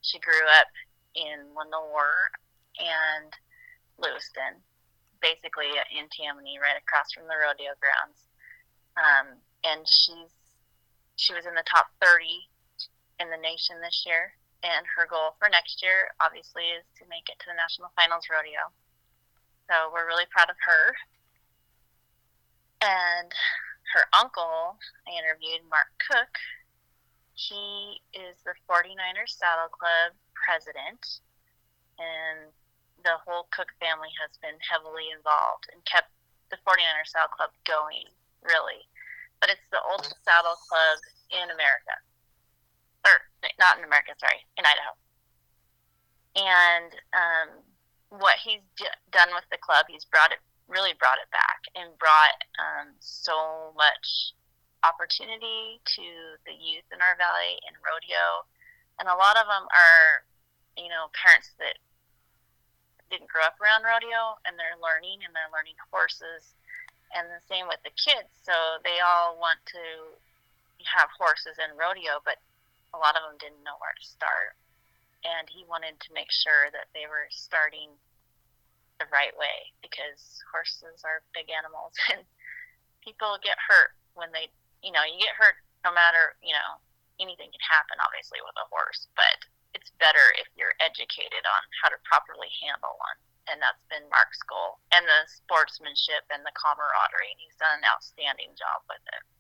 She grew up in Lenore and Lewiston, basically in Tammany, right across from the rodeo grounds. And she was in the top 30 in the nation this year. And her goal for next year, obviously, is to make it to the National Finals Rodeo. So we're really proud of her. And her uncle, I interviewed, Mark Cook. He is the 49ers Saddle Club president, and the whole Cook family has been heavily involved and kept the 49ers Saddle Club going, really. But it's the oldest saddle club in America. Or, not in America, sorry, in Idaho. And what he's done with the club, he's really brought it back and brought so much opportunity to the youth in our valley in rodeo. And a lot of them are, parents that didn't grow up around rodeo, and they're learning horses. And the same with the kids. So they all want to have horses in rodeo, but a lot of them didn't know where to start. And he wanted to make sure that they were starting the right way, because horses are big animals and people get hurt when they, you get hurt no matter, anything can happen obviously with a horse, but it's better if you're educated on how to properly handle one. And that's been Mark's goal, and the sportsmanship and the camaraderie, and he's done an outstanding job with it.